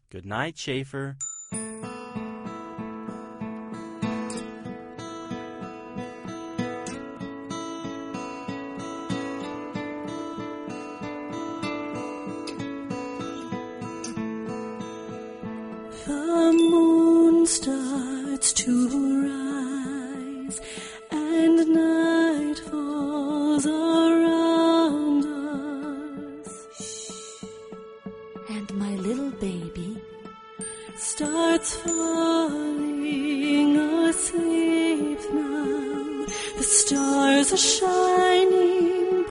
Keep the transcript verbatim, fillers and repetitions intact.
Good night, Schaefer. The moon starts to rise, and night falls around us. And my little baby starts falling asleep now. The stars are shining